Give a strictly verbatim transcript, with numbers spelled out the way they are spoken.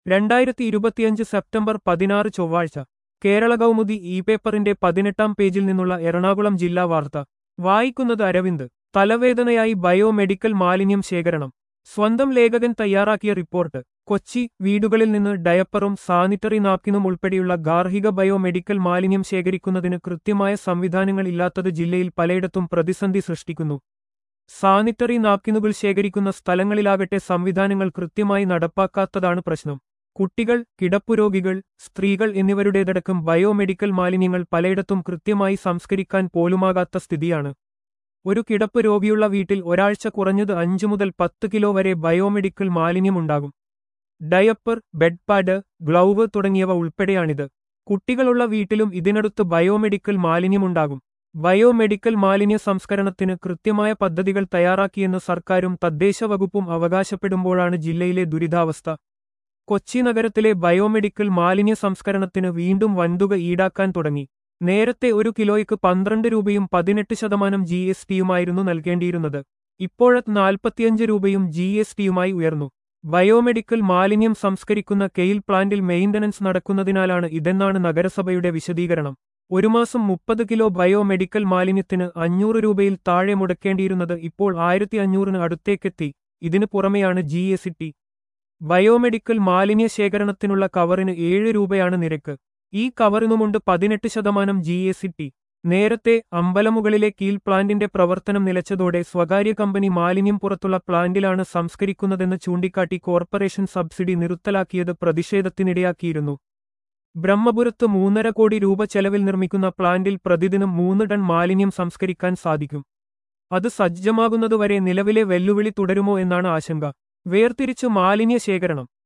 രണ്ടായിരത്തി ഇരുപത്തിയഞ്ച് സെപ്റ്റംബർ പതിനാറ് ചൊവ്വാഴ്ച കേരള കൗമുദി ഇ പേപ്പറിന്റെ പതിനെട്ടാം പേജിൽ നിന്നുള്ള എറണാകുളം ജില്ലാ വാർത്ത വായിക്കുന്നത് അരവിന്ദ്. തലവേദനയായി ബയോമെഡിക്കൽ മാലിന്യം ശേഖരണം. സ്വന്തം ലേഖകൻ തയ്യാറാക്കിയ റിപ്പോർട്ട്. കൊച്ചി. വീടുകളിൽ നിന്ന് ഡയപ്പറും സാനിറ്ററി നാപ്കിനും ഉൾപ്പെടെയുള്ള ഗാർഹിക ബയോമെഡിക്കൽ മാലിന്യം ശേഖരിക്കുന്നതിന് കൃത്യമായ സംവിധാനങ്ങൾ ഇല്ലാത്തത് ജില്ലയിൽ പലയിടത്തും പ്രതിസന്ധി സൃഷ്ടിക്കുന്നു. സാനിറ്ററി നാപ്കിനുകൾ ശേഖരിക്കുന്ന സ്ഥലങ്ങളിലാകട്ടെ സംവിധാനങ്ങൾ കൃത്യമായി നടപ്പാക്കാത്തതാണ് പ്രശ്നം. കുട്ടികൾ, കിടപ്പുരോഗികൾ, സ്ത്രീകൾ എന്നിവരുടേതടക്കം ബയോമെഡിക്കൽ മാലിന്യങ്ങൾ പലയിടത്തും കൃത്യമായി സംസ്കരിക്കാൻ പോലുമാകാത്ത സ്ഥിതിയാണ്. ഒരു കിടപ്പ് രോഗിയുള്ള വീട്ടിൽ ഒരാഴ്ച കുറഞ്ഞത് അഞ്ചു മുതൽ പത്ത് കിലോ വരെ ബയോമെഡിക്കൽ മാലിന്യമുണ്ടാകും. ഡയപ്പർ, ബെഡ് പാഡ്, ഗ്ലൗവ് തുടങ്ങിയവ ഉൾപ്പെടെയാണിത്. കുട്ടികളുള്ള വീട്ടിലും ഇതിനടുത്ത് ബയോമെഡിക്കൽ മാലിന്യമുണ്ടാകും. ബയോമെഡിക്കൽ മാലിന്യ സംസ്കരണത്തിന് കൃത്യമായ പദ്ധതികൾ തയ്യാറാക്കിയെന്ന് സർക്കാരും തദ്ദേശ വകുപ്പും അവകാശപ്പെടുമ്പോഴാണ് ജില്ലയിലെ ദുരിതാവസ്ഥ. കൊച്ചി നഗരത്തിലെ ബയോമെഡിക്കൽ മാലിന്യ സംസ്കരണത്തിന് വീണ്ടും വൻതുക ഈടാക്കാൻ തുടങ്ങി. നേരത്തെ ഒരു കിലോയ്ക്ക് പന്ത്രണ്ട് രൂപയും പതിനെട്ട് ശതമാനം ജി എസ് ടിയുമായിരുന്നു നൽകേണ്ടിയിരുന്നത്. ഇപ്പോഴത് നാൽപ്പത്തിയഞ്ച് രൂപയും ജി എസ് ടിയുമായി ഉയർന്നു. ബയോമെഡിക്കൽ മാലിന്യം സംസ്കരിക്കുന്ന കെയിൽ പ്ലാന്റിൽ മെയിന്റനൻസ് നടക്കുന്നതിനാലാണ് ഇതെന്നാണ് നഗരസഭയുടെ വിശദീകരണം. ഒരു മാസം മുപ്പത് കിലോ ബയോമെഡിക്കൽ മാലിന്യത്തിന് അഞ്ഞൂറ് രൂപയിൽ താഴെ മുടക്കേണ്ടിയിരുന്നത് ഇപ്പോൾ ആയിരത്തി അഞ്ഞൂറിന് അടുത്തേക്കെത്തി. ഇതിനു പുറമെയാണ് ജി എസ് ടി. ബയോമെഡിക്കൽ മാലിന്യ ശേഖരണത്തിനുള്ള കവറിന് ഏഴ് രൂപയാണ് നിരക്ക്. ഈ കവറിനുമുണ്ട് പതിനെട്ട് ശതമാനം ജി എസ് ടി. നേരത്തെ അമ്പലമുകളിലെ കീൽ പ്ലാന്റിന്റെ പ്രവർത്തനം നിലച്ചതോടെ സ്വകാര്യ കമ്പനി മാലിന്യം പുറത്തുള്ള പ്ലാന്റിലാണ് സംസ്കരിക്കുന്നതെന്ന് ചൂണ്ടിക്കാട്ടി കോർപ്പറേഷൻ സബ്സിഡി നിർത്തലാക്കിയത് പ്രതിഷേധത്തിനിടയാക്കിയിരുന്നു. ബ്രഹ്മപുരത്ത് മൂന്നര കോടി രൂപ ചെലവിൽ നിർമ്മിക്കുന്ന പ്ലാന്റിൽ പ്രതിദിനം മൂന്ന് ടൺ മാലിന്യം സംസ്കരിക്കാൻ സാധിക്കും. അത് സജ്ജമാകുന്നതുവരെ നിലവിലെ വെല്ലുവിളി തുടരുമോ എന്നാണ് ആശങ്ക. വേർതിരിച്ച് മാലിന്യ ശേഖരണം.